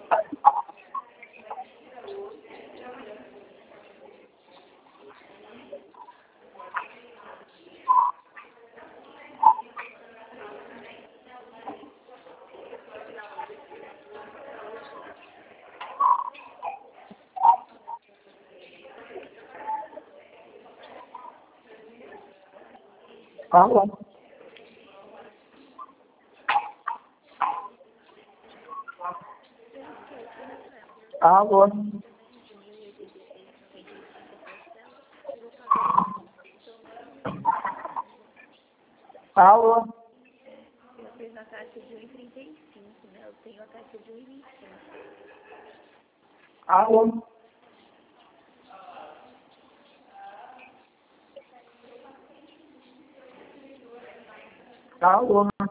Alô? Alô? Alô? Eu fiz na taxa de 1,35, né? Eu tenho a taxa de 1,25. Alô? Alô?